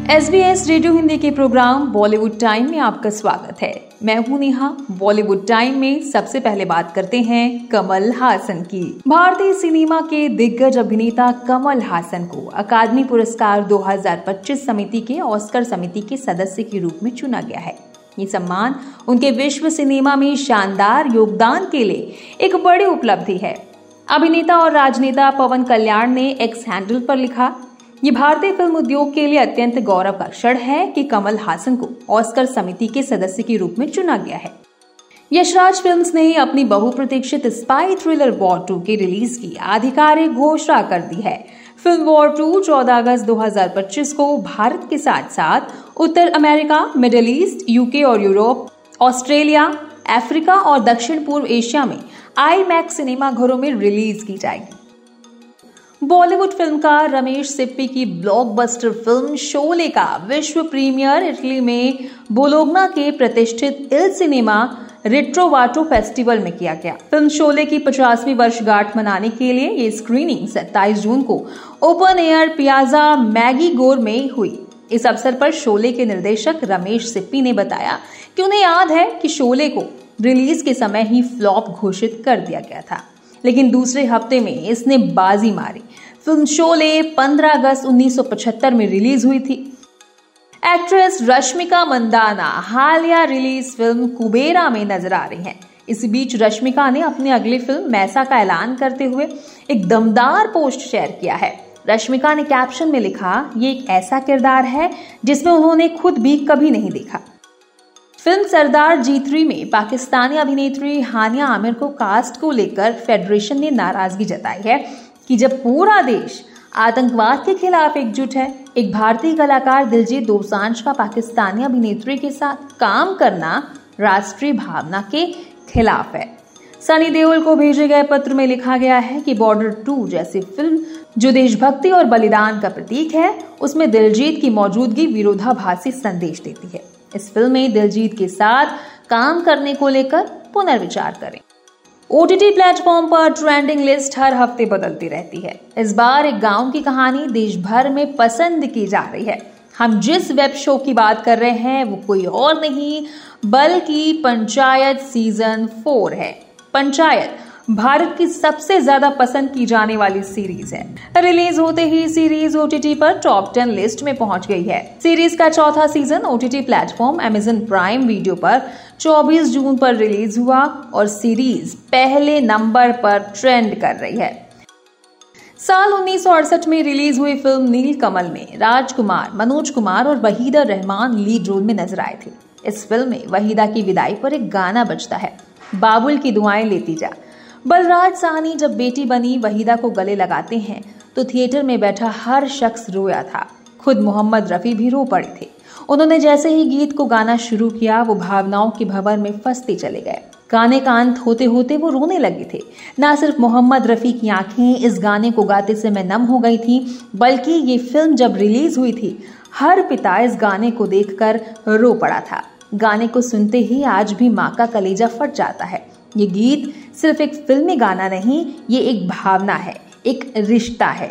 SBS radio Hindi के programme Bollywood time में आपका स्वागत है। मैं हूं नेहा। बॉलीवुड टाइम में सबसे पहले बात करते हैं कमल हासन की। भारतीय सिनेमा के दिग्गज अभिनेता कमल हासन को अकादमी पुरस्कार 2025 समिति के ऑस्कर समिति के सदस्य के रूप में चुना गया है। ये सम्मान उनके विश्व सिनेमा में शानदार योगदान के लिए एक बड़ी उपलब्धि है। अभिनेता और राजनेता पवन कल्याण ने एक्स हैंडल पर लिखा, ये भारतीय फिल्म उद्योग के लिए अत्यंत गौरव का क्षण है कि कमल हासन को ऑस्कर समिति के सदस्य के रूप में चुना गया है। यशराज फिल्म्स ने अपनी बहुप्रतीक्षित स्पाई थ्रिलर वॉर 2 की रिलीज की आधिकारिक घोषणा कर दी है। फिल्म वॉर 2 14 अगस्त 2025 को भारत के साथ साथ उत्तर अमेरिका, मिडिल ईस्ट, यूके और यूरोप, ऑस्ट्रेलिया, अफ्रीका और दक्षिण पूर्व एशिया में आईमैक्स सिनेमा घरों में रिलीज की जाएगी। बॉलीवुड फिल्मकार रमेश सिप्पी की ब्लॉकबस्टर फिल्म शोले का विश्व प्रीमियर इटली में बोलोग्ना के प्रतिष्ठित इल सिनेमा रिट्रोवाटो फेस्टिवल में किया गया। फिल्म शोले की 50वीं वर्षगांठ मनाने के लिए ये स्क्रीनिंग 27 जून को ओपन एयर पियाजा मैगी गोर में हुई। इस अवसर पर शोले के निर्देशक रमेश सिप्पी ने बताया कि उन्हें याद है कि शोले को रिलीज के समय ही फ्लॉप घोषित कर दिया गया था, लेकिन दूसरे हफ्ते में इसने बाजी मारी। फिल्म शोले 15 अगस्त 1975 में रिलीज हुई थी। एक्ट्रेस रश्मिका मंदाना हालिया रिलीज फिल्म कुबेरा में नजर आ रही हैं। इसी बीच रश्मिका ने अपनी अगली फिल्म मैसा का ऐलान करते हुए एक दमदार पोस्ट शेयर किया है। रश्मिका ने कैप्शन में लिखा, ये एक ऐसा किरदार है जिसमें उन्होंने खुद भी कभी नहीं देखा। फिल्म सरदार G3 में पाकिस्तानी अभिनेत्री हानिया आमिर को कास्ट को लेकर फेडरेशन ने नाराजगी जताई है कि जब पूरा देश आतंकवाद के खिलाफ एकजुट है, एक भारतीय कलाकार दिलजीत दोसांझ का पाकिस्तानी अभिनेत्री के साथ काम करना राष्ट्रीय भावना के खिलाफ है। सनी देओल को भेजे गए पत्र में लिखा गया है कि बॉर्डर 2 जैसी फिल्म जो देशभक्ति और बलिदान का प्रतीक है, उसमें दिलजीत की मौजूदगी विरोधाभासी संदेश देती है। इस फिल्म में दिलजीत के साथ काम करने को लेकर पुनर्विचार करें। OTT प्लेटफॉर्म पर ट्रेंडिंग लिस्ट हर हफ्ते बदलती रहती है। इस बार एक गांव की कहानी देश भर में पसंद की जा रही है। हम जिस वेब शो की बात कर रहे हैं वो कोई और नहीं बल्कि पंचायत सीजन 4 है। पंचायत भारत की सबसे ज्यादा पसंद की जाने वाली सीरीज है। रिलीज होते ही सीरीज OTT पर टॉप 10 लिस्ट में पहुंच गई है। सीरीज का चौथा season OTT platform Amazon Prime Video पर 24 जून पर रिलीज हुआ और सीरीज पहले नंबर पर ट्रेंड कर रही है। साल 1968 में रिलीज हुई फिल्म नीलकमल में राजकुमार, मनोज कुमार और वहीदा रहमान लीड रोल में नजर आए थे। इस फिल्म में वहीदा की विदाई पर एक गाना बजता है, बाबुल की दुआएं लेती जा। बलराज साहनी जब बेटी बनी वहीदा को गले लगाते हैं तो थिएटर में बैठा हर शख्स रोया था। खुद मोहम्मद रफी भी रो पड़े थे। उन्होंने जैसे ही गीत को गाना शुरू किया वो भावनाओं के भंवर में फंसते चले गए। गाने का अंत होते होते वो रोने लगे थे। ना सिर्फ मोहम्मद रफी की आंखें इस गाने को गाते समय नम हो गई थी, बल्कि ये फिल्म जब रिलीज हुई थी हर पिता इस गाने को देखकर रो पड़ा था। गाने को सुनते ही आज भी माँ का कलेजा फट जाता है। ये गीत सिर्फ एक फिल्मी गाना नहीं, ये एक भावना है, एक रिश्ता है।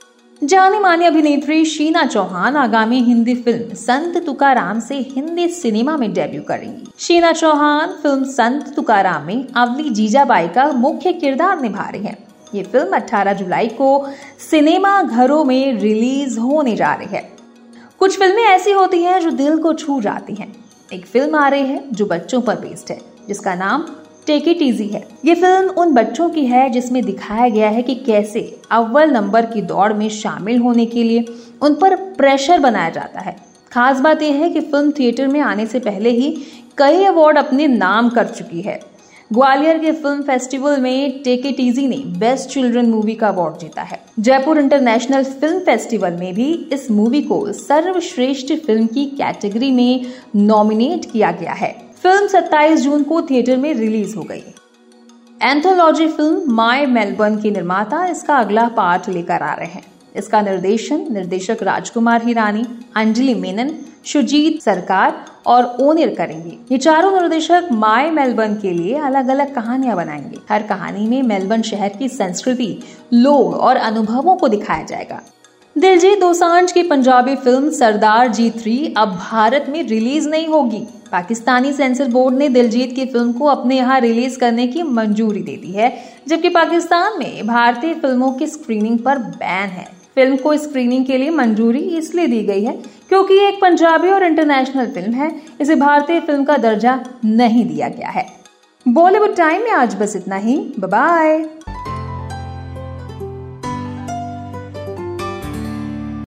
जाने माने अभिनेत्री शीना चौहान आगामी हिंदी फिल्म संत तुकाराम से हिंदी सिनेमा में डेब्यू करेंगी। शीना चौहान फिल्म संत तुकाराम में अवली जीजाबाई का मुख्य किरदार निभा रही है। ये फिल्म 18 जुलाई को सिनेमा घरों में रिलीज होने जा रही है। कुछ फिल्में ऐसी होती हैं जो दिल को छू जाती हैं। एक फिल्म आ रही है जो बच्चों पर बेस्ड है, जिसका नाम टेक इट इजी है। ये फिल्म उन बच्चों की है जिसमें दिखाया गया है कि कैसे अव्वल नंबर की दौड़ में शामिल होने के लिए उन पर प्रेशर बनाया जाता है। खास बात यह है कि फिल्म थिएटर में आने से पहले ही कई अवार्ड अपने नाम कर चुकी है। ग्वालियर के फिल्म फेस्टिवल में टेक इट इजी ने बेस्ट चिल्ड्रन मूवी का अवार्ड जीता है। जयपुर इंटरनेशनल फिल्म फेस्टिवल में भी इस मूवी को सर्वश्रेष्ठ फिल्म की कैटेगरी में नॉमिनेट किया गया है। फिल्म 27 जून को थिएटर में रिलीज हो गई। एंथोलॉजी फिल्म माय मेलबर्न के निर्माता इसका अगला पार्ट लेकर आ रहे हैं। इसका निर्देशक राजकुमार हिरानी, अंजलि मेनन, शुजीत सरकार और ओनिर करेंगे। ये चारों निर्देशक माय मेलबर्न के लिए अलग अलग कहानियां बनाएंगे। हर कहानी में मेलबर्न शहर की संस्कृति, लोग और अनुभवों को दिखाया जाएगा। दिलजीत दोसांझ की पंजाबी फिल्म सरदार जी 3 अब भारत में रिलीज नहीं होगी। पाकिस्तानी सेंसर बोर्ड ने दिलजीत की फिल्म को अपने यहाँ रिलीज करने की मंजूरी दे दी है, जबकि पाकिस्तान में भारतीय फिल्मों की स्क्रीनिंग पर बैन है। फिल्म को स्क्रीनिंग के लिए मंजूरी इसलिए दी गई है क्योंकि ये एक पंजाबी और इंटरनेशनल फिल्म है, इसे भारतीय फिल्म का दर्जा नहीं दिया गया है। बॉलीवुड टाइम में आज बस इतना ही। Bye bye.